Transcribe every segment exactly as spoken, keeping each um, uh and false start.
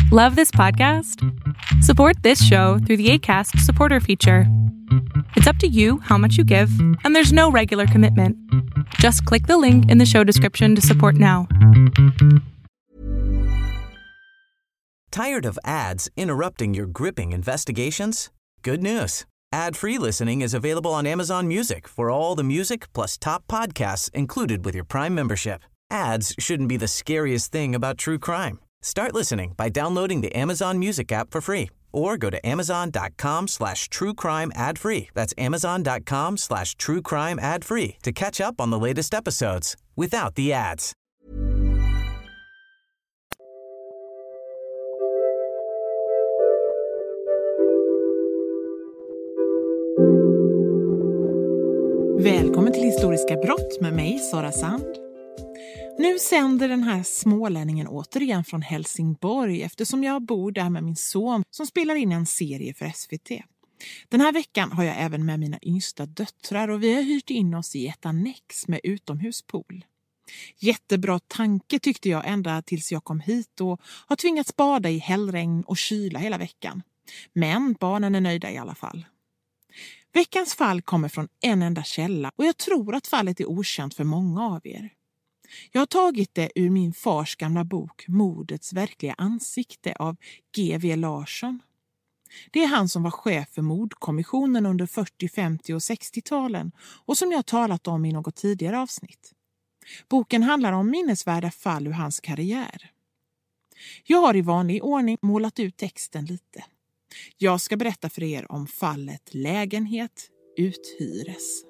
Love this podcast? Support this show through the Acast supporter feature. It's up to you how much you give, and there's no regular commitment. Just click the link in the show description to support now. Tired of ads interrupting your gripping investigations? Good news. Ad-free listening is available on Amazon Music for all the music plus top podcasts included with your Prime membership. Ads shouldn't be the scariest thing about true crime. Start listening by downloading the Amazon Music app for free or go to amazon.com slash true crime ad free. That's amazon.com slash true crime ad free to catch up on the latest episodes without the ads. Välkommen till Historiska brott med mig, Sara Sand. Nu sänder den här smålänningen återigen från Helsingborg eftersom jag bor där med min son som spelar in en serie för S V T. Den här veckan har jag även med mina yngsta döttrar och vi har hyrt in oss i ett annex med utomhuspool. Jättebra tanke tyckte jag ända tills jag kom hit och har tvingats bada i hällregn och kyla hela veckan. Men barnen är nöjda i alla fall. Veckans fall kommer från en enda källa och jag tror att fallet är okänt för många av er. Jag har tagit det ur min fars gamla bok Mordets verkliga ansikte av G V Larsson. Det är han som var chef för mordkommissionen under fyrtio-, femtio- och sextio-talen och som jag har talat om i något tidigare avsnitt. Boken handlar om minnesvärda fall ur hans karriär. Jag har i vanlig ordning målat ut texten lite. Jag ska berätta för er om fallet Lägenhet uthyres.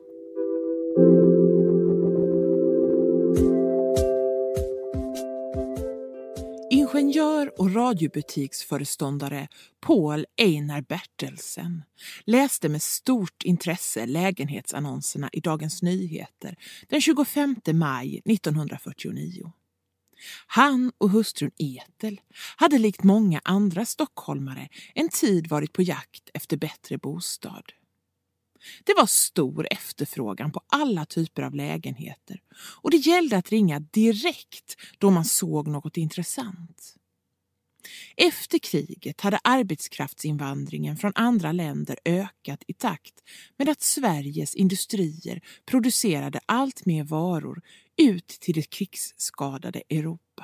Ingenjör och radiobutiksföreståndare Paul Einar Bertelsen läste med stort intresse lägenhetsannonserna i Dagens Nyheter den tjugofemte maj nittonhundrafyrtionio. Han och hustrun Ethel hade likt många andra stockholmare en tid varit på jakt efter bättre bostad. Det var stor efterfrågan på alla typer av lägenheter och det gällde att ringa direkt då man såg något intressant. Efter kriget hade arbetskraftsinvandringen från andra länder ökat i takt med att Sveriges industrier producerade allt mer varor ut till det krigsskadade Europa.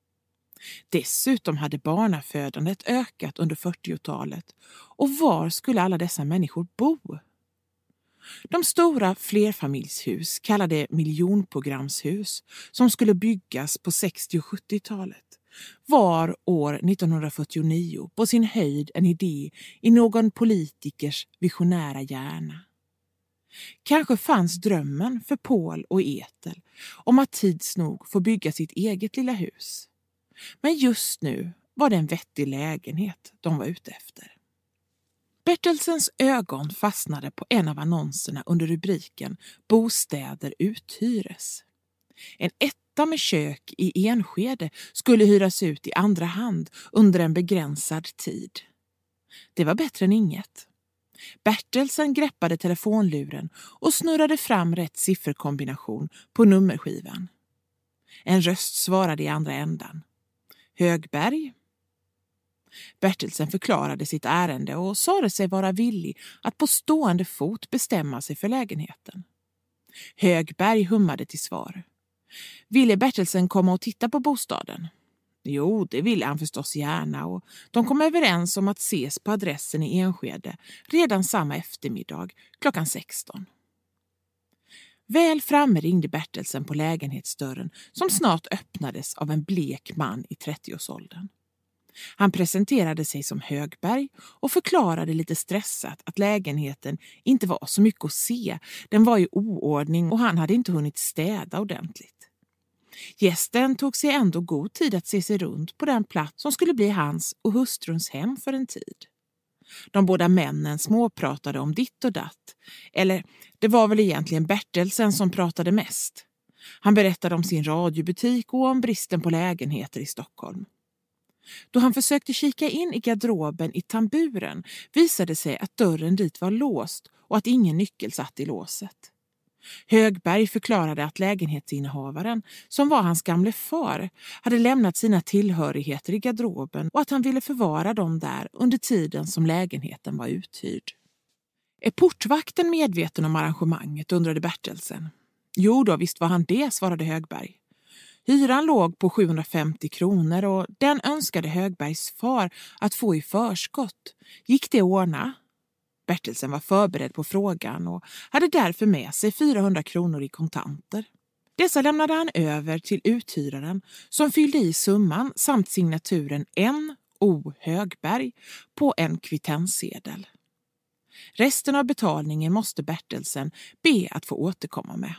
Dessutom hade barnafödandet ökat under fyrtiotalet och var skulle alla dessa människor bo? De stora flerfamiljshus kallade miljonprogramshus som skulle byggas på sextio- och sjuttiotalet var år nittonhundrafyrtionio på sin höjd en idé i någon politikers visionära hjärna. Kanske fanns drömmen för Paul och Ethel om att tids nog få bygga sitt eget lilla hus. Men just nu var det en vettig lägenhet de var ute efter. Bertelsens ögon fastnade på en av annonserna under rubriken Bostäder uthyres. En etta med kök i Enskede skulle hyras ut i andra hand under en begränsad tid. Det var bättre än inget. Bertelsen greppade telefonluren och snurrade fram rätt sifferkombination på nummerskivan. En röst svarade i andra ändan. Högberg? Bertelsen förklarade sitt ärende och sade sig vara villig att på stående fot bestämma sig för lägenheten. Högberg hummade till svar. Ville Bertelsen komma och titta på bostaden? Jo, det ville han förstås gärna och de kom överens om att ses på adressen i Enskede redan samma eftermiddag klockan sexton. Väl framme ringde Bertelsen på lägenhetsdörren som snart öppnades av en blek man i trettioårsåldern. Han presenterade sig som Högberg och förklarade lite stressat att lägenheten inte var så mycket att se. Den var i oordning och han hade inte hunnit städa ordentligt. Gästen tog sig ändå god tid att se sig runt på den plats som skulle bli hans och hustruns hem för en tid. De båda männen småpratade om ditt och datt. Eller det var väl egentligen Bertelsen som pratade mest. Han berättade om sin radiobutik och om bristen på lägenheter i Stockholm. Då han försökte kika in i garderoben i tamburen visade sig att dörren dit var låst och att ingen nyckel satt i låset. Högberg förklarade att lägenhetsinnehavaren, som var hans gamle far, hade lämnat sina tillhörigheter i garderoben och att han ville förvara dem där under tiden som lägenheten var uthyrd. Är portvakten medveten om arrangemanget, undrade Bertelsen. Jo då, visst var han det, svarade Högberg. Hyran låg på sjuhundrafemtio kronor och den önskade Högbergs far att få i förskott. Gick det att ordna? Bertelsen var förberedd på frågan och hade därför med sig fyrahundra kronor i kontanter. Dessa lämnade han över till uthyraren som fyllde i summan samt signaturen N O Högberg på en kvittenssedel. Resten av betalningen måste Bertelsen be att få återkomma med.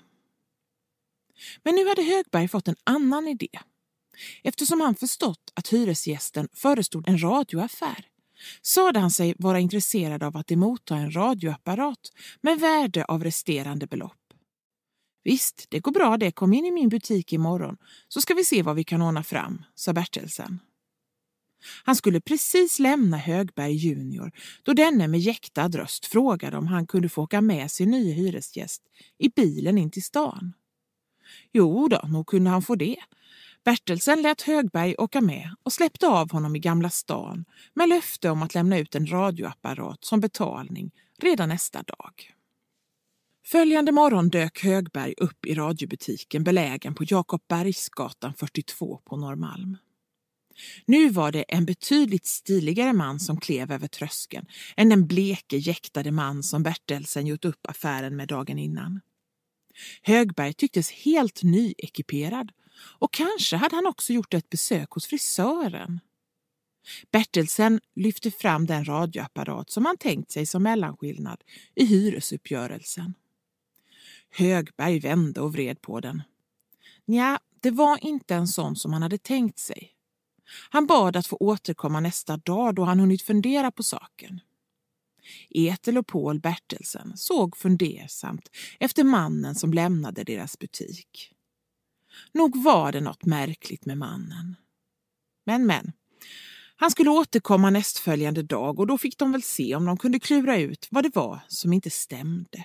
Men nu hade Högberg fått en annan idé. Eftersom han förstått att hyresgästen förestod en radioaffär sade han sig vara intresserad av att emotta en radioapparat med värde av resterande belopp. Visst, det går bra, det, kom in i min butik imorgon så ska vi se vad vi kan ordna fram, sa Bertelsen. Han skulle precis lämna Högberg junior då denne med jäktad röst frågade om han kunde få åka med sin nya hyresgäst i bilen in till stan. Jo då, nog kunde han få det. Bertelsen lät Högberg åka med och släppte av honom i Gamla stan med löfte om att lämna ut en radioapparat som betalning redan nästa dag. Följande morgon dök Högberg upp i radiobutiken belägen på Jakobbergsgatan fyrtiotvå på Norrmalm. Nu var det en betydligt stiligare man som klev över tröskeln än den bleke jäktade man som Bertelsen gjort upp affären med dagen innan. Högberg tycktes helt nyekiperad och kanske hade han också gjort ett besök hos frisören. Bertelsen lyfte fram den radioapparat som han tänkt sig som mellanskillnad i hyresuppgörelsen. Högberg vände och vred på den. Nja, det var inte en sån som han hade tänkt sig. Han bad att få återkomma nästa dag då han hunnit fundera på saken. Ethel och Paul Bertelsen såg fundersamt efter mannen som lämnade deras butik. Nog var det något märkligt med mannen. Men, men. Han skulle återkomma nästföljande dag och då fick de väl se om de kunde klura ut vad det var som inte stämde.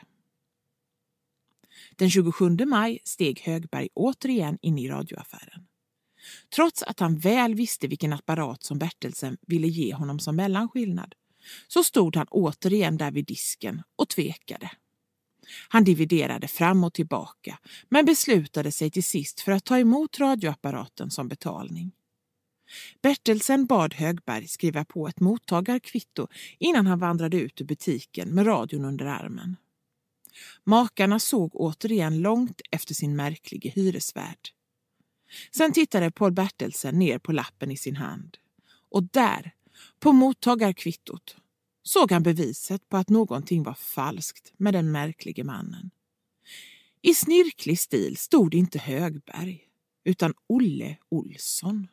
Den tjugosjunde maj steg Högberg återigen in i radioaffären. Trots att han väl visste vilken apparat som Bertelsen ville ge honom som mellanskillnad så stod han återigen där vid disken och tvekade. Han dividerade fram och tillbaka men beslutade sig till sist för att ta emot radioapparaten som betalning. Bertelsen bad Högberg skriva på ett mottagarkvitto innan han vandrade ut ur butiken med radion under armen. Makarna såg återigen långt efter sin märkliga hyresvärd. Sen tittade Paul Bertelsen ner på lappen i sin hand. Och där, på mottagarkvittot, såg han beviset på att någonting var falskt med den märkliga mannen. I snirklig stil stod inte Högberg, utan Olle Olsson.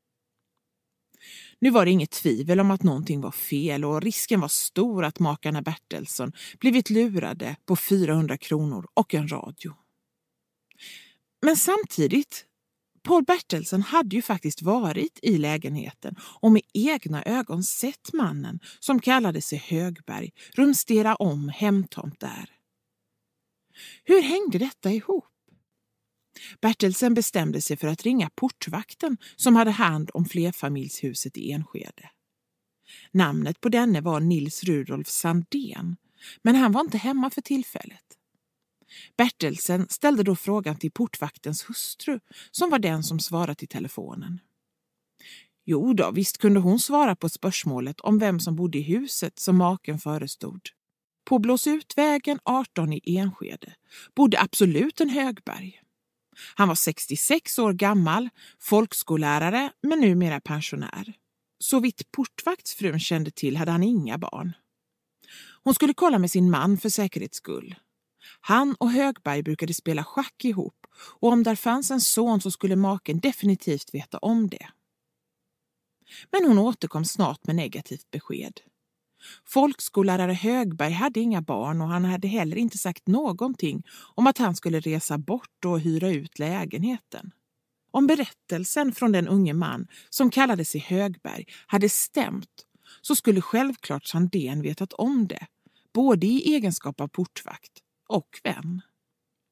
Nu var det inget tvivel om att någonting var fel och risken var stor att makarna Bertelsen blivit lurade på fyrahundra kronor och en radio. Men samtidigt, Paul Bertelsen hade ju faktiskt varit i lägenheten och med egna ögon sett mannen som kallade sig Högberg rumstera om hemtomt där. Hur hängde detta ihop? Bertelsen bestämde sig för att ringa portvakten som hade hand om flerfamiljshuset i Enskede. Namnet på denne var Nils Rudolf Sandén, men han var inte hemma för tillfället. Bertelsen ställde då frågan till portvaktens hustru som var den som svarade i telefonen. Jo då, visst kunde hon svara på spörsmålet om vem som bodde i huset som maken förestod. På Blåsutvägen arton i Enskede bodde absolut en Högberg. Han var sextiosex år gammal, folkskollärare men numera pensionär. Så vitt portvaktsfrun kände till hade han inga barn. Hon skulle kolla med sin man för säkerhets skull. Han och Högberg brukade spela schack ihop och om där fanns en son så skulle maken definitivt veta om det. Men hon återkom snart med negativt besked. Folkskollärare Högberg hade inga barn och han hade heller inte sagt någonting om att han skulle resa bort och hyra ut lägenheten. Om berättelsen från den unge man som kallade sig Högberg hade stämt så skulle självklart Sandén vetat om det, både i egenskap av portvakt och vän.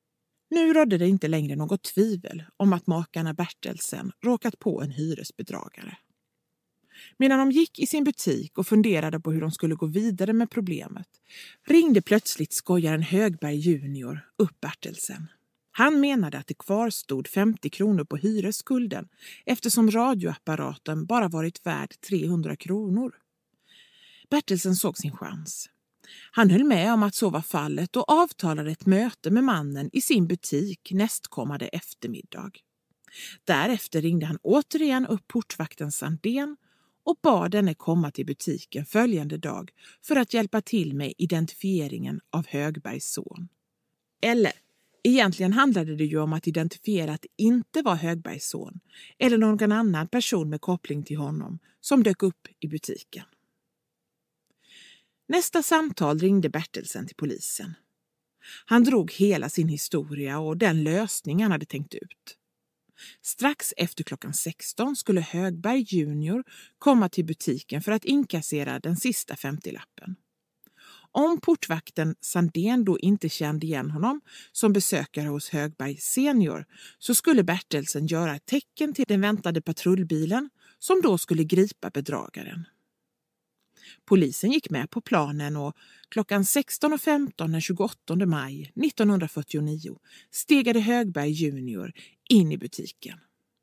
Nu rådde det inte längre något tvivel om att makarna Bertelsen råkat på en hyresbedragare. Medan de gick i sin butik och funderade på hur de skulle gå vidare med problemet ringde plötsligt skojaren Högberg junior upp Bertelsen. Han menade att det kvarstod femtio kronor på hyresskulden eftersom radioapparaten bara varit värd trehundra kronor. Bertelsen såg sin chans. Han höll med om att så var fallet och avtalade ett möte med mannen i sin butik nästkommande eftermiddag. Därefter ringde han återigen upp portvakten Sandén och bad denne komma till butiken följande dag för att hjälpa till med identifieringen av Högbergs son. Eller, egentligen handlade det ju om att identifiera att det inte var Högbergs son eller någon annan person med koppling till honom som dök upp i butiken. Nästa samtal ringde Bertelsen till polisen. Han drog hela sin historia och den lösning han hade tänkt ut. Strax efter klockan sexton skulle Högberg junior komma till butiken för att inkassera den sista femtiolappen. Om portvakten Sandén då inte kände igen honom som besökare hos Högberg senior så skulle Bertelsen göra ett tecken till den väntade patrullbilen som då skulle gripa bedragaren. Polisen gick med på planen och klockan sexton och femton den tjugoåttonde maj nittonhundrafyrtionio stegade Högberg junior in i butiken.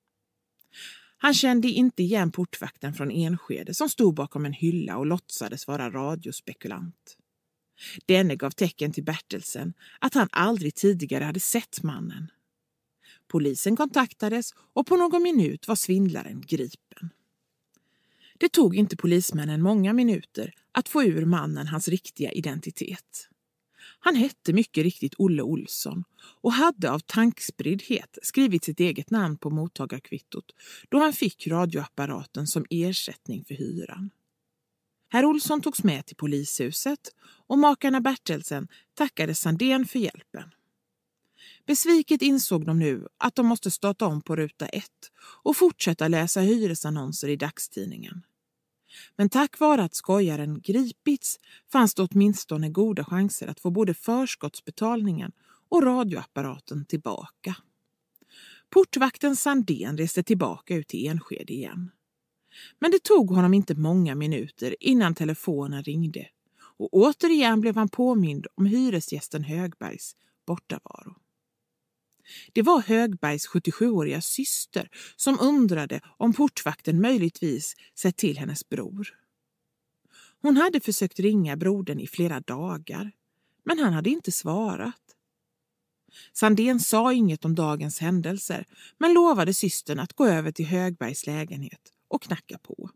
Han kände inte igen portvakten från Enskede som stod bakom en hylla och låtsades vara radiospekulant. Denne gav tecken till Bertelsen att han aldrig tidigare hade sett mannen. Polisen kontaktades och på någon minut var svindlaren gripen. Det tog inte polismännen många minuter att få ur mannen hans riktiga identitet. Han hette mycket riktigt Olle Olsson och hade av tankspriddhet skrivit sitt eget namn på mottagarkvittot då han fick radioapparaten som ersättning för hyran. Herr Olsson togs med till polishuset och makarna Bertelsen tackade Sandén för hjälpen. Besviket insåg de nu att de måste starta om på ruta ett och fortsätta läsa hyresannonser i dagstidningen. Men tack vare att skojaren gripits fanns det åtminstone goda chanser att få både förskottsbetalningen och radioapparaten tillbaka. Portvakten Sandén reste tillbaka ut till Enskede igen. Men det tog honom inte många minuter innan telefonen ringde och återigen blev han påmind om hyresgästen Högbergs bortavaro. Det var Högbergs sjuttiosjuåriga syster som undrade om portvakten möjligtvis sett till hennes bror. Hon hade försökt ringa brodern i flera dagar, men han hade inte svarat. Sandén sa inget om dagens händelser, men lovade systern att gå över till Högbergs lägenhet och knacka på.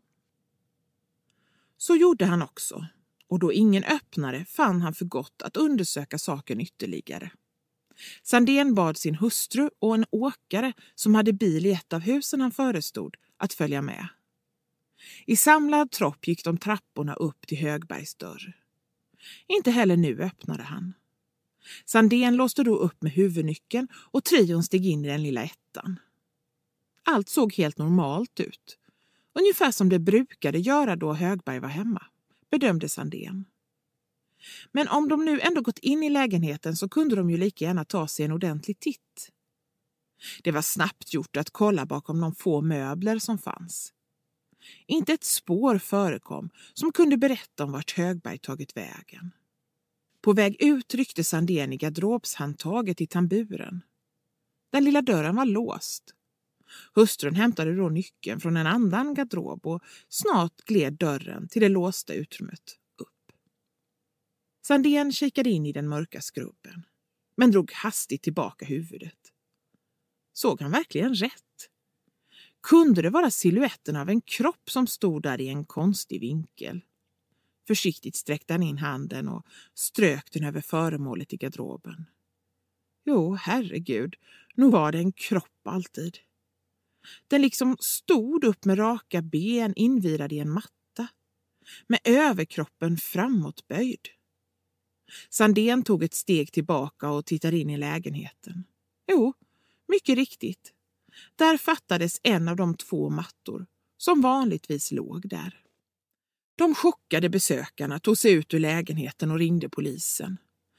Så gjorde han också, och då ingen öppnade fann han för gott att undersöka saken ytterligare. Sandén bad sin hustru och en åkare som hade bil i ett av husen han förestod att följa med. I samlad tropp gick de trapporna upp till Högbergs dörr. Inte heller nu öppnade han. Sandén låste då upp med huvudnyckeln och trion steg in i den lilla ettan. Allt såg helt normalt ut. Ungefär som det brukade göra då Högberg var hemma, bedömde Sandén. Men om de nu ändå gått in i lägenheten så kunde de ju lika gärna ta sig en ordentlig titt. Det var snabbt gjort att kolla bakom de få möbler som fanns. Inte ett spår förekom som kunde berätta om vart Högberg tagit vägen. På väg ut ryckte Sandén i garderobshandtaget i tamburen. Den lilla dörren var låst. Hustrun hämtade då nyckeln från en annan garderob och snart gled dörren till det låsta utrymmet upp. Sandén kikade in i den mörka skrubben, men drog hastigt tillbaka huvudet. Såg han verkligen rätt? Kunde det vara siluetten av en kropp som stod där i en konstig vinkel? Försiktigt sträckte han in handen och strök den över föremålet i garderoben. Jo, herregud, nog var det en kropp alltid. Den liksom stod upp med raka ben invirad i en matta, med överkroppen framåtböjd. Sandén tog ett steg tillbaka och tittade in i lägenheten. Jo, mycket riktigt. Där fattades en av de två mattor som vanligtvis låg där. De chockade besökarna tog sig ut ur lägenheten och ringde polisen.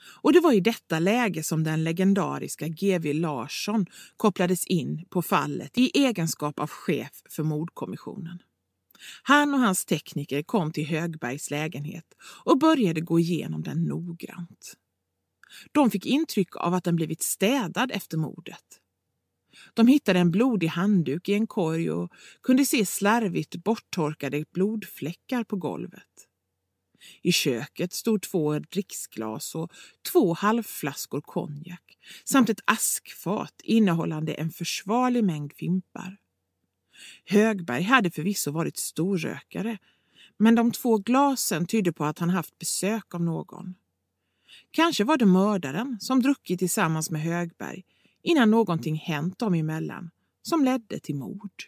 Och det var i detta läge som den legendariska G W Larsson kopplades in på fallet i egenskap av chef för mordkommissionen. Han och hans tekniker kom till Högbergs lägenhet och började gå igenom den noggrant. De fick intryck av att den blivit städad efter mordet. De hittade en blodig handduk i en korg och kunde se slarvigt borttorkade blodfläckar på golvet. I köket stod två dricksglas och två halvflaskor konjak samt ett askfat innehållande en försvarlig mängd fimpar. Högberg hade förvisso varit storrökare, men de två glasen tydde på att han haft besök av någon. Kanske var det mördaren som druckit tillsammans med Högberg innan någonting hänt dem emellan som ledde till mord.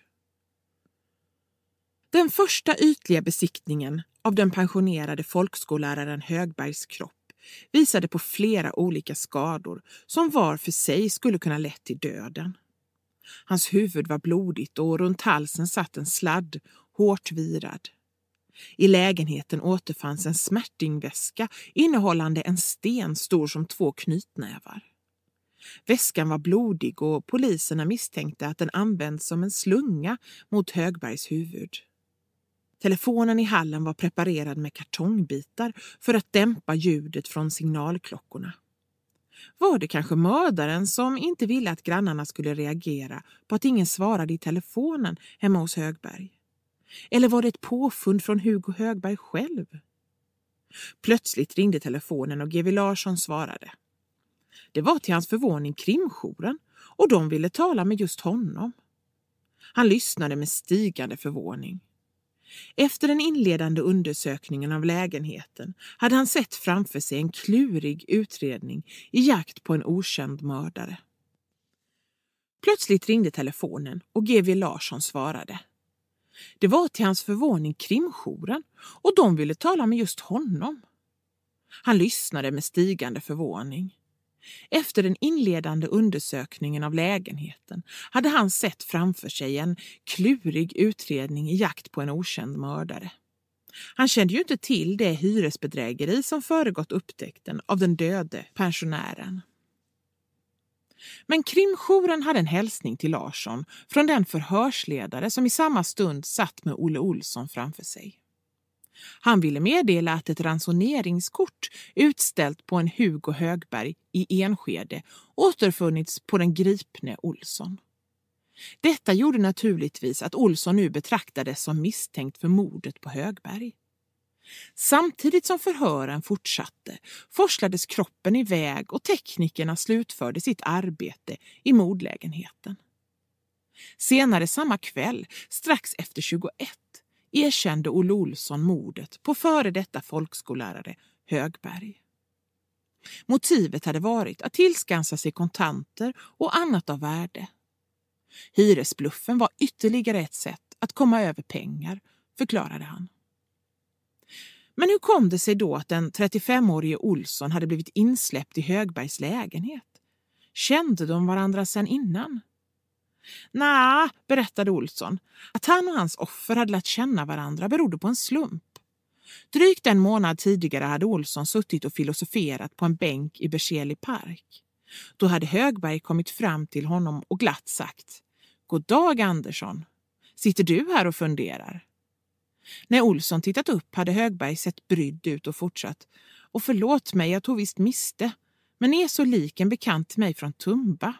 Den första ytliga besiktningen av den pensionerade folkskolläraren Högbergs kropp visade på flera olika skador som var för sig skulle kunna lett till döden. Hans huvud var blodigt och runt halsen satt en sladd, hårt virad. I lägenheten återfanns en smärtingväska innehållande en sten stor som två knytnävar. Väskan var blodig och poliserna misstänkte att den används som en slunga mot Högbergs huvud. Telefonen i hallen var preparerad med kartongbitar för att dämpa ljudet från signalklockorna. Var det kanske mördaren som inte ville att grannarna skulle reagera på att ingen svarade i telefonen hemma hos Högberg? Eller var det ett påfund från Hugo Högberg själv? Plötsligt ringde telefonen och G W Larsson svarade. Det var till hans förvåning krimjouren och de ville tala med just honom. Han lyssnade med stigande förvåning. Efter den inledande undersökningen av lägenheten hade han sett framför sig en klurig utredning i jakt på en okänd mördare. Plötsligt ringde telefonen och G W Larsson svarade. Det var till hans förvåning krimjouren och de ville tala med just honom. Han lyssnade med stigande förvåning. Efter den inledande undersökningen av lägenheten hade han sett framför sig en klurig utredning i jakt på en okänd mördare. Han kände ju inte till det hyresbedrägeri som föregått upptäckten av den döde pensionären. Men krimjouren hade en hälsning till Larsson från den förhörsledare som i samma stund satt med Olle Olsson framför sig. Han ville meddela att ett ransoneringskort utställt på en Hugo Högberg i Enskede återfunnits på den gripne Olsson. Detta gjorde naturligtvis att Olsson nu betraktades som misstänkt för mordet på Högberg. Samtidigt som förhören fortsatte forslades kroppen iväg och teknikerna slutförde sitt arbete i mordlägenheten. Senare samma kväll, strax efter tjugoett, erkände Olle Olsson mordet på före detta folkskollärare Högberg. Motivet hade varit att tillskansa sig kontanter och annat av värde. Hyresbluffen var ytterligare ett sätt att komma över pengar, förklarade han. Men hur kom det sig då att den trettiofemårige Olsson hade blivit insläppt i Högbergs lägenhet? Kände de varandra sedan innan? Nej, berättade Olsson. Att han och hans offer hade lärt känna varandra berodde på en slump. Drygt en månad tidigare hade Olsson suttit och filosoferat på en bänk i Berzelii park. Då hade Högberg kommit fram till honom och glatt sagt: God dag Andersson, sitter du här och funderar? När Olsson tittat upp hade Högberg sett brydd ut och fortsatt: Och förlåt mig, jag tog visst miste, men är så lik en bekant till mig från Tumba.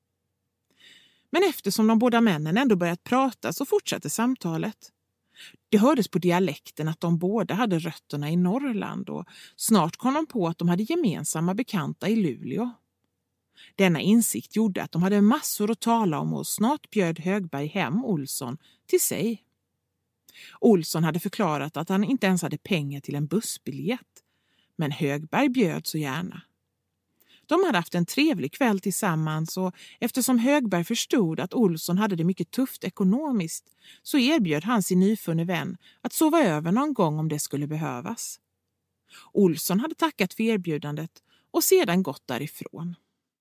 Men eftersom de båda männen ändå börjat prata så fortsatte samtalet. Det hördes på dialekten att de båda hade rötterna i Norrland och snart kom de på att de hade gemensamma bekanta i Luleå. Denna insikt gjorde att de hade massor att tala om och snart bjöd Högberg hem Olsson till sig. Olsson hade förklarat att han inte ens hade pengar till en bussbiljett, men Högberg bjöd så gärna. De hade haft en trevlig kväll tillsammans och eftersom Högberg förstod att Olsson hade det mycket tufft ekonomiskt så erbjöd han sin nyfunne vän att sova över någon gång om det skulle behövas. Olsson hade tackat för erbjudandet och sedan gått därifrån.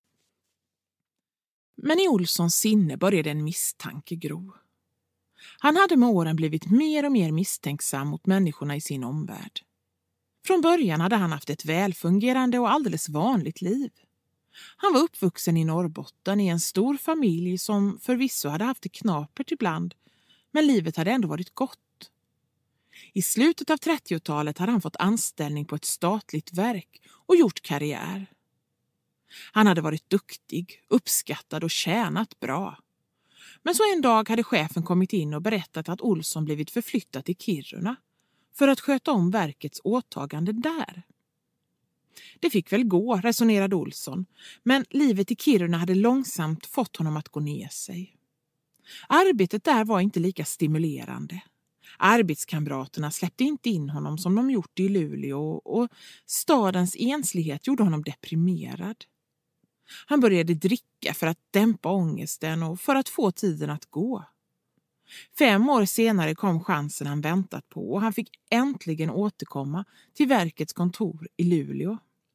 Men i Olssons sinne började en misstanke gro. Han hade med åren blivit mer och mer misstänksam mot människorna i sin omvärld. Från början hade han haft ett välfungerande och alldeles vanligt liv. Han var uppvuxen i Norrbotten i en stor familj som förvisso hade haft det knapert ibland, men livet hade ändå varit gott. I slutet av trettiotalet hade han fått anställning på ett statligt verk och gjort karriär. Han hade varit duktig, uppskattad och tjänat bra. Men så en dag hade chefen kommit in och berättat att Olsson blivit förflyttad till Kiruna för att sköta om verkets åtagande där. Det fick väl gå, resonerade Olsson, men livet i Kiruna hade långsamt fått honom att gå ner sig. Arbetet där var inte lika stimulerande. Arbetskamraterna släppte inte in honom som de gjort i Luleå och stadens enslighet gjorde honom deprimerad. Han började dricka för att dämpa ångesten och för att få tiden att gå. Fem år senare kom chansen han väntat på och han fick äntligen återkomma till verkets kontor i Luleå.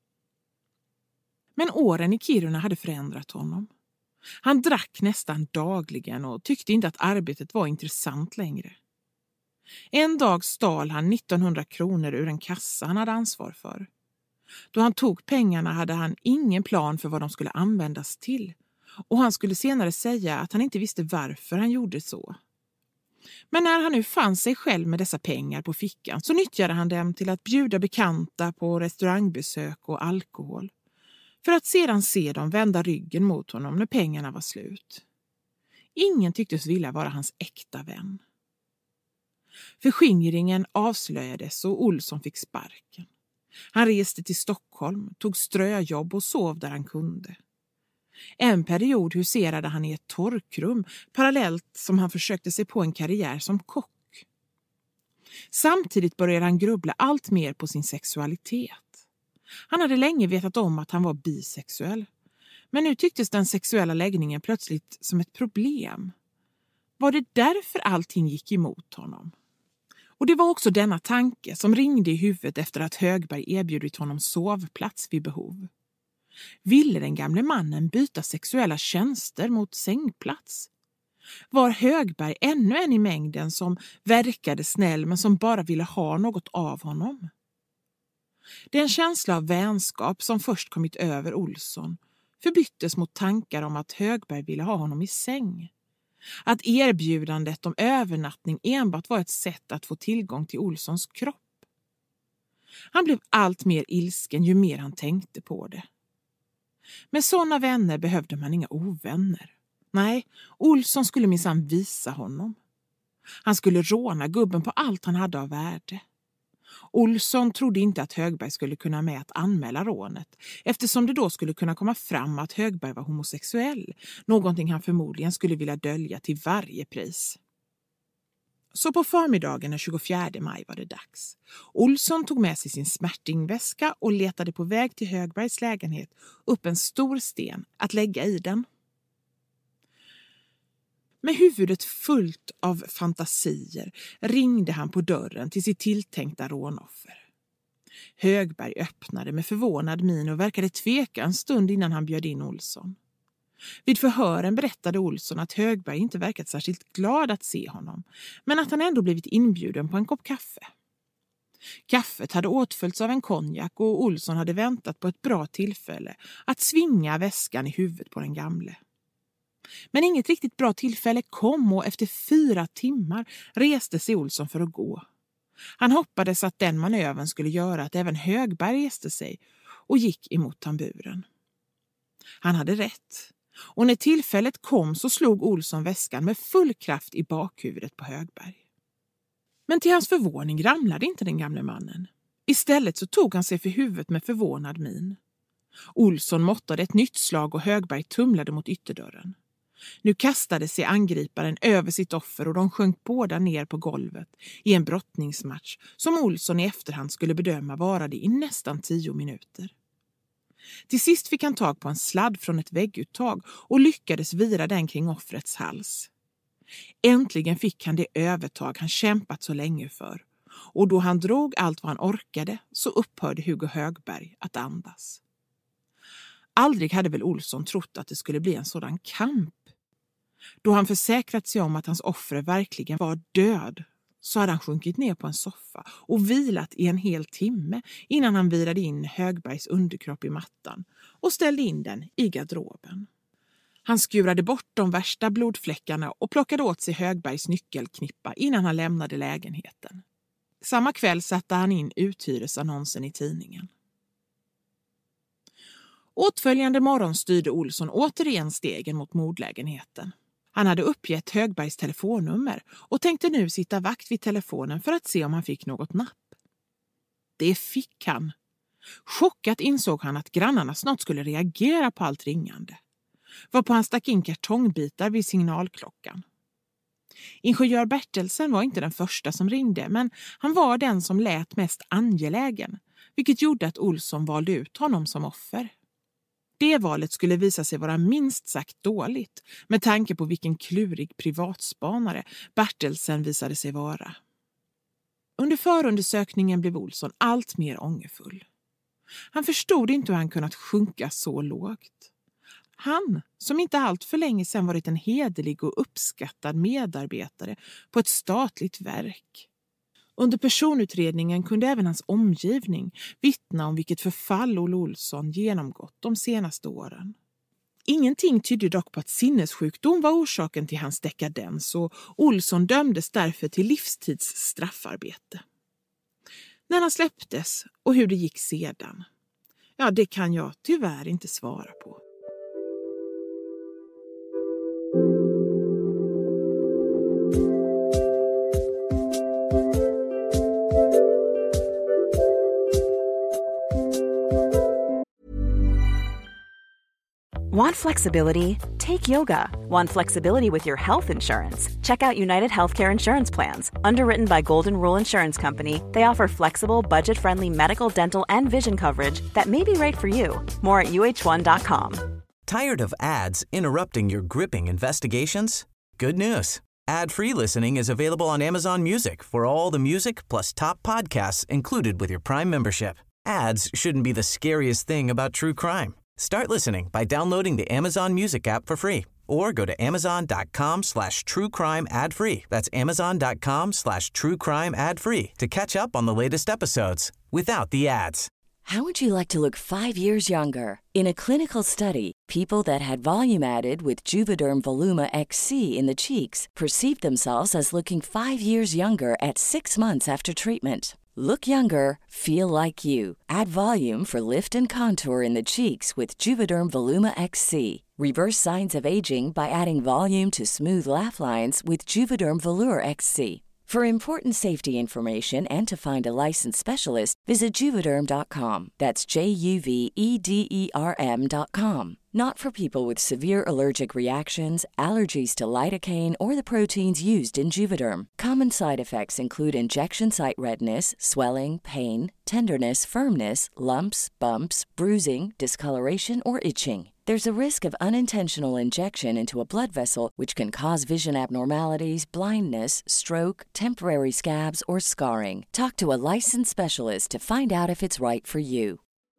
Men åren i Kiruna hade förändrat honom. Han drack nästan dagligen och tyckte inte att arbetet var intressant längre. En dag stal han nittonhundra kronor ur en kassa han hade ansvar för. Då han tog pengarna hade han ingen plan för vad de skulle användas till. Och han skulle senare säga att han inte visste varför han gjorde så. Men när han nu fann sig själv med dessa pengar på fickan så nyttjade han dem till att bjuda bekanta på restaurangbesök och alkohol. För att sedan se dem vända ryggen mot honom när pengarna var slut. Ingen tycktes vilja vara hans äkta vän. Förskingringen avslöjades och Olsson fick sparken. Han reste till Stockholm, tog ströjobb och sov där han kunde. En period huserade han i ett torkrum parallellt som han försökte sig på en karriär som kock. Samtidigt började han grubbla allt mer på sin sexualitet. Han hade länge vetat om att han var bisexuell. Men nu tycktes den sexuella läggningen plötsligt som ett problem. Var det därför allting gick emot honom? Och det var också denna tanke som ringde i huvudet efter att Högberg erbjudit honom sovplats vid behov. Ville den gamle mannen byta sexuella tjänster mot sängplats? Var Högberg ännu en i mängden som verkade snäll men som bara ville ha något av honom? Den känsla av vänskap som först kommit över Olsson förbyttes mot tankar om att Högberg ville ha honom i säng. Att erbjudandet om övernattning enbart var ett sätt att få tillgång till Olssons kropp. Han blev allt mer ilsken ju mer han tänkte på det. Med sådana vänner behövde man inga ovänner. Nej, Olsson skulle minsann visa honom. Han skulle råna gubben på allt han hade av värde. Olsson trodde inte att Högberg skulle kunna med att anmäla rånet eftersom det då skulle kunna komma fram att Högberg var homosexuell, någonting han förmodligen skulle vilja dölja till varje pris. Så på förmiddagen den tjugofjärde maj var det dags. Olsson tog med sig sin smärtingväska och letade på väg till Högbergs lägenhet upp en stor sten att lägga i den. Med huvudet fullt av fantasier ringde han på dörren till sitt tilltänkta rånoffer. Högberg öppnade med förvånad min och verkade tveka en stund innan han bjöd in Olsson. Vid förhören berättade Olsson att Högberg inte verkat särskilt glad att se honom, men att han ändå blivit inbjuden på en kopp kaffe. Kaffet hade åtföljts av en konjak och Olsson hade väntat på ett bra tillfälle att svinga väskan i huvudet på den gamle. Men inget riktigt bra tillfälle kom och efter fyra timmar reste sig Olsson för att gå. Han hoppades att den manövern skulle göra att även Högberg reste sig och gick emot tamburen. Han hade rätt. Och när tillfället kom så slog Olsson väskan med full kraft i bakhuvudet på Högberg. Men till hans förvåning ramlade inte den gamle mannen. Istället så tog han sig för huvudet med förvånad min. Olsson måttade ett nytt slag och Högberg tumlade mot ytterdörren. Nu kastade sig angriparen över sitt offer och de sjönk båda ner på golvet i en brottningsmatch som Olsson i efterhand skulle bedöma varade i nästan tio minuter. Till sist fick han tag på en sladd från ett vägguttag och lyckades vira den kring offrets hals. Äntligen fick han det övertag han kämpat så länge för, och då han drog allt vad han orkade så upphörde Hugo Högberg att andas. Aldrig hade väl Olsson trott att det skulle bli en sådan kamp. Då han försäkrat sig om att hans offer verkligen var död så hade han sjunkit ner på en soffa och vilat i en hel timme innan han virade in Högbergs underkropp i mattan och ställde in den i garderoben. Han skurade bort de värsta blodfläckarna och plockade åt sig Högbergs nyckelknippa innan han lämnade lägenheten. Samma kväll satte han in uthyresannonsen i tidningen. Åtföljande morgon styrde Olsson återigen stegen mot mordlägenheten. Han hade uppgett Högbergs telefonnummer och tänkte nu sitta vakt vid telefonen för att se om han fick något napp. Det fick han. Chockat insåg han att grannarna snart skulle reagera på allt ringande. Varpå han stack in kartongbitar vid signalklockan. Ingenjör Bertelsen var inte den första som ringde, men han var den som lät mest angelägen, vilket gjorde att Olsson valde ut honom som offer. Det valet skulle visa sig vara minst sagt dåligt med tanke på vilken klurig privatspanare Bertelsen visade sig vara. Under förundersökningen blev Olsson allt mer ångerfull. Han förstod inte hur han kunnat sjunka så lågt. Han, som inte allt för länge sedan varit en hederlig och uppskattad medarbetare på ett statligt verk. Under personutredningen kunde även hans omgivning vittna om vilket förfall Olle Olsson genomgått de senaste åren. Ingenting tydde dock på att sinnessjukdom var orsaken till hans dekadens och Olsson dömdes därför till livstids straffarbete. När han släpptes och hur det gick sedan, ja, det kan jag tyvärr inte svara på. Want flexibility? Take yoga. Want flexibility with your health insurance? Check out United Healthcare Insurance Plans. Underwritten by Golden Rule Insurance Company, they offer flexible, budget-friendly medical, dental, and vision coverage that may be right for you. More at U H one dot com. Tired of ads interrupting your gripping investigations? Good news. Ad-free listening is available on Amazon Music for all the music plus top podcasts included with your Prime membership. Ads shouldn't be the scariest thing about true crime. Start listening by downloading the Amazon Music app for free or go to amazon.com slash true crime ad free. That's amazon.com slash true crime ad free to catch up on the latest episodes without the ads. How would you like to look five years younger? In a clinical study, people that had volume added with Juvederm Voluma X C in the cheeks perceived themselves as looking five years younger at six months after treatment. Look younger, feel like you. Add volume for lift and contour in the cheeks with Juvederm Voluma X C. Reverse signs of aging by adding volume to smooth laugh lines with Juvederm Volure X C. For important safety information and to find a licensed specialist, visit Juvederm dot com. That's J U V E D E R M dot com. Not for people with severe allergic reactions, allergies to lidocaine, or the proteins used in Juvederm. Common side effects include injection site redness, swelling, pain, tenderness, firmness, lumps, bumps, bruising, discoloration, or itching. There's a risk of unintentional injection into a blood vessel, which can cause vision abnormalities, blindness, stroke, temporary scabs, or scarring. Talk to a licensed specialist to find out if it's right for you.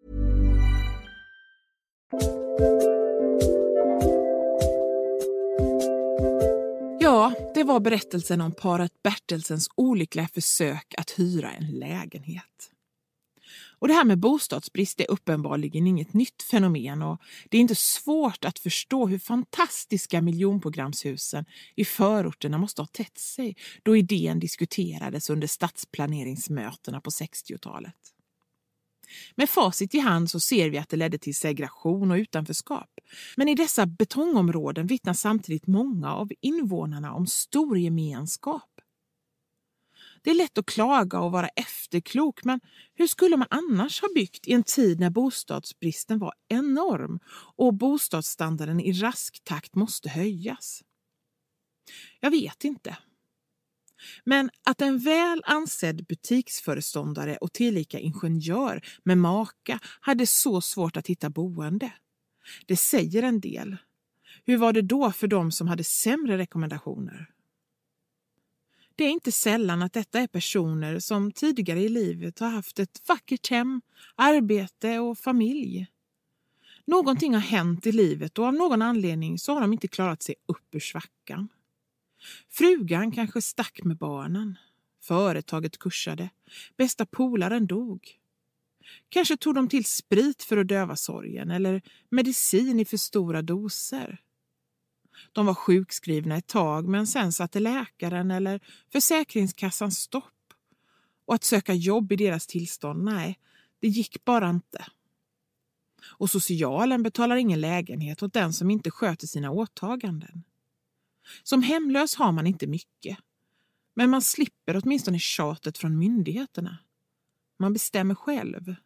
Ja, det var berättelsen om paret Bertelsens olyckliga försök att hyra en lägenhet. Och det här med bostadsbrist är uppenbarligen inget nytt fenomen och det är inte svårt att förstå hur fantastiska miljonprogramshusen i förorterna måste ha tätt sig då idén diskuterades under stadsplaneringsmötena på sextiotalet. Med facit i hand så ser vi att det ledde till segregation och utanförskap. Men i dessa betongområden vittnar samtidigt många av invånarna om stor gemenskap. Det är lätt att klaga och vara efterklok, men hur skulle man annars ha byggt i en tid när bostadsbristen var enorm och bostadsstandarden i rask takt måste höjas? Jag vet inte. Men att en väl ansedd butiksföreståndare och tillika ingenjör med maka hade så svårt att hitta boende, det säger en del. Hur var det då för dem som hade sämre rekommendationer? Det är inte sällan att detta är personer som tidigare i livet har haft ett vackert hem, arbete och familj. Någonting har hänt i livet och av någon anledning så har de inte klarat sig upp ur svackan. Frugan kanske stack med barnen. Företaget kursade. Bästa polaren dog. Kanske tog de till sprit för att döva sorgen eller medicin i för stora doser. De var sjukskrivna ett tag, men sen satte läkaren eller försäkringskassan stopp. Och att söka jobb i deras tillstånd, nej, det gick bara inte. Och socialen betalar ingen lägenhet åt den som inte sköter sina åtaganden. Som hemlös har man inte mycket, men man slipper åtminstone tjatet från myndigheterna. Man bestämmer själv.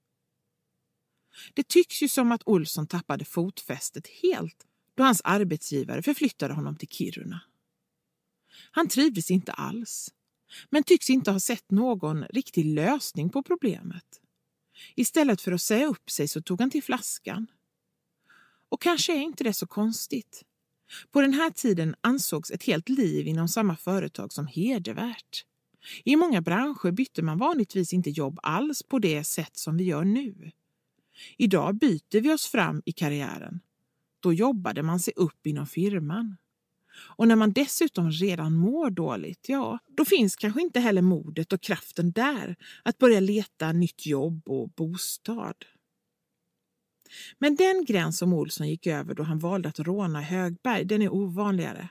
Det tycks ju som att Olsson tappade fotfästet helt då hans arbetsgivare förflyttade honom till Kiruna. Han trivdes inte alls, men tycks inte ha sett någon riktig lösning på problemet. Istället för att säga upp sig så tog han till flaskan. Och kanske är inte det så konstigt. På den här tiden ansågs ett helt liv inom samma företag som hedervärt. I många branscher bytte man vanligtvis inte jobb alls på det sätt som vi gör nu. Idag byter vi oss fram i karriären. Då jobbade man sig upp inom firman. Och när man dessutom redan mår dåligt, ja, då finns kanske inte heller modet och kraften där att börja leta nytt jobb och bostad. Men den gräns som Olsson gick över då han valde att råna Högberg, den är ovanligare.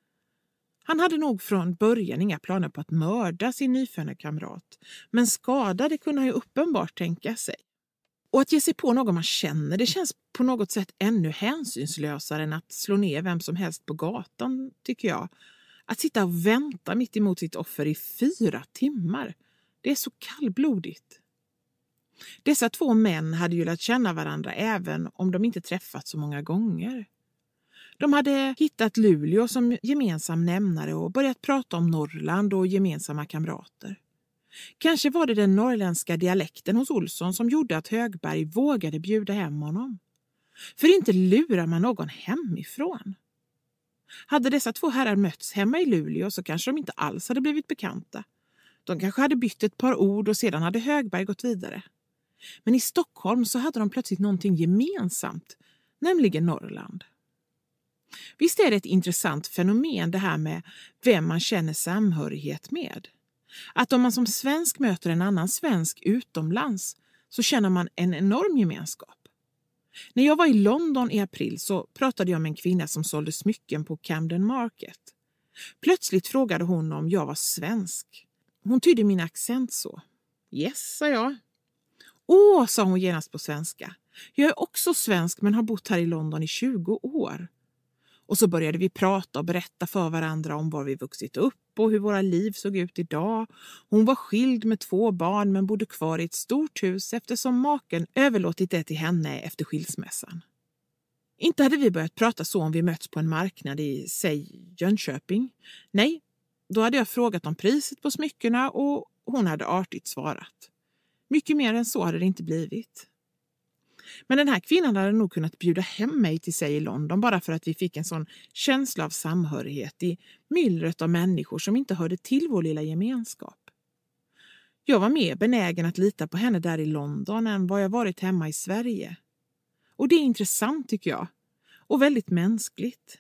Han hade nog från början inga planer på att mörda sin nyfunna kamrat, men skadade kunde han ju uppenbart tänka sig. Och att ge sig på någon man känner, det känns på något sätt ännu hänsynslösare än att slå ner vem som helst på gatan, tycker jag. Att sitta och vänta mitt emot sitt offer i fyra timmar, det är så kallblodigt. Dessa två män hade ju lärt känna varandra även om de inte träffat så många gånger. De hade hittat Luleå som gemensam nämnare och börjat prata om Norrland och gemensamma kamrater. Kanske var det den norrländska dialekten hos Olsson som gjorde att Högberg vågade bjuda hem honom. För inte lurar man någon hemifrån. Hade dessa två herrar mötts hemma i Luleå så kanske de inte alls hade blivit bekanta. De kanske hade bytt ett par ord och sedan hade Högberg gått vidare. Men i Stockholm så hade de plötsligt någonting gemensamt, nämligen Norrland. Visst är det ett intressant fenomen det här med vem man känner samhörighet med. Att om man som svensk möter en annan svensk utomlands så känner man en enorm gemenskap. När jag var i London i april så pratade jag med en kvinna som sålde smycken på Camden Market. Plötsligt frågade hon om jag var svensk. Hon tydde min accent så. Yes, sa jag. Åh, sa hon genast på svenska. Jag är också svensk men har bott här i London i tjugo år. Och så började vi prata och berätta för varandra om var vi vuxit upp och hur våra liv såg ut idag. Hon var skild med två barn men bodde kvar i ett stort hus eftersom maken överlåtit det till henne efter skilsmässan. Inte hade vi börjat prata så om vi möts på en marknad i, säg, Jönköping. Nej, då hade jag frågat om priset på smyckena och hon hade artigt svarat. Mycket mer än så hade det inte blivit. Men den här kvinnan hade nog kunnat bjuda hem mig till sig i London bara för att vi fick en sån känsla av samhörighet i myllret av människor som inte hörde till vår lilla gemenskap. Jag var mer benägen att lita på henne där i London än vad jag varit hemma i Sverige. Och det är intressant tycker jag. Och väldigt mänskligt.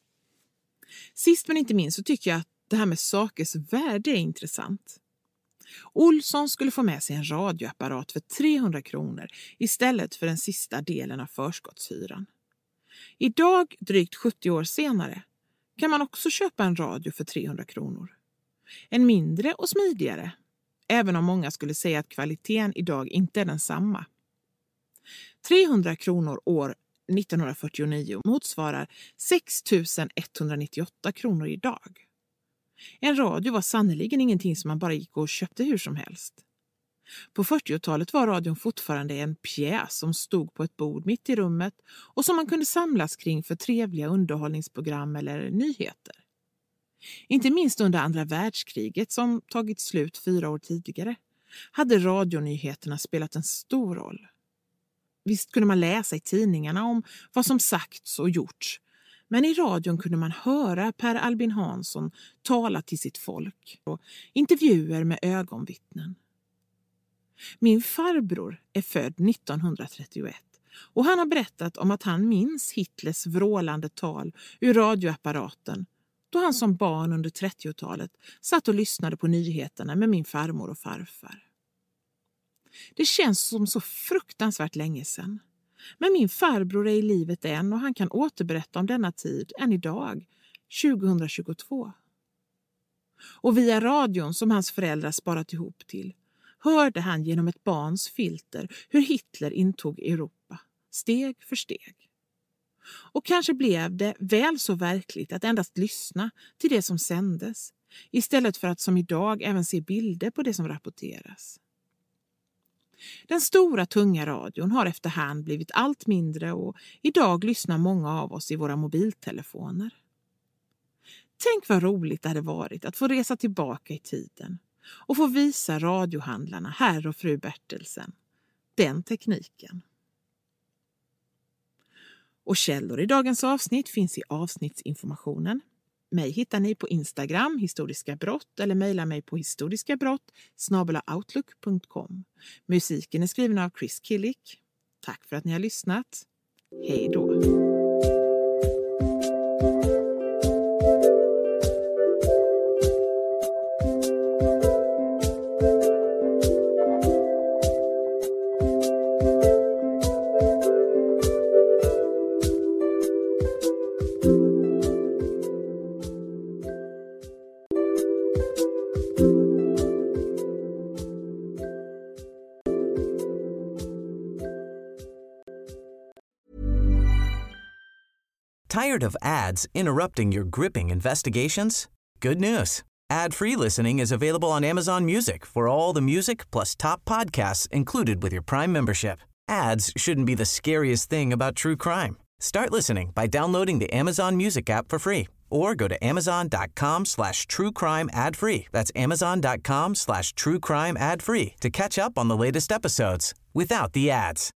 Sist men inte minst så tycker jag att det här med sakers värde är intressant. Olsson skulle få med sig en radioapparat för trehundra kronor istället för den sista delen av förskottshyran. Idag, drygt sjuttio år senare, kan man också köpa en radio för trehundra kronor. En mindre och smidigare, även om många skulle säga att kvaliteten idag inte är densamma. trehundra kronor år nittonhundrafyrtionio motsvarar sex tusen etthundranittioåtta kronor idag. En radio var sannoliken ingenting som man bara gick och köpte hur som helst. På fyrtiotalet var radion fortfarande en pjäs som stod på ett bord mitt i rummet och som man kunde samlas kring för trevliga underhållningsprogram eller nyheter. Inte minst under andra världskriget som tagit slut fyra år tidigare hade radionyheterna spelat en stor roll. Visst kunde man läsa i tidningarna om vad som sagts och gjorts. Men i radion kunde man höra Per Albin Hansson tala till sitt folk och intervjuer med ögonvittnen. Min farbror är född nittonhundratrettioett och han har berättat om att han minns Hitlers vrålande tal ur radioapparaten då han som barn under trettiotalet satt och lyssnade på nyheterna med min farmor och farfar. Det känns som så fruktansvärt länge sedan. Men min farbror är i livet än och han kan återberätta om denna tid än idag, tjugohundratjugotvå. Och via radion som hans föräldrar sparat ihop till hörde han genom ett barns filter hur Hitler intog Europa, steg för steg. Och kanske blev det väl så verkligt att endast lyssna till det som sändes, istället för att som idag även se bilder på det som rapporteras. Den stora tunga radion har efterhand blivit allt mindre och idag lyssnar många av oss i våra mobiltelefoner. Tänk vad roligt det hade varit att få resa tillbaka i tiden och få visa radiohandlarna herr och fru Bertelsen den tekniken. Och källor i dagens avsnitt finns i avsnittsinformationen. Mig hittar ni på Instagram, historiska brott, eller mejla mig på historiskabrott snabel-a outlook punkt com. Musiken är skriven av Chris Killick. Tack för att ni har lyssnat. Hej då! Tired of ads interrupting your gripping investigations? Good news. Ad-free listening is available on Amazon Music for all the music plus top podcasts included with your Prime membership. Ads shouldn't be the scariest thing about true crime. Start listening by downloading the Amazon Music app for free or go to amazon.com slash true crime ad free. That's amazon.com slash true crime ad free to catch up on the latest episodes without the ads.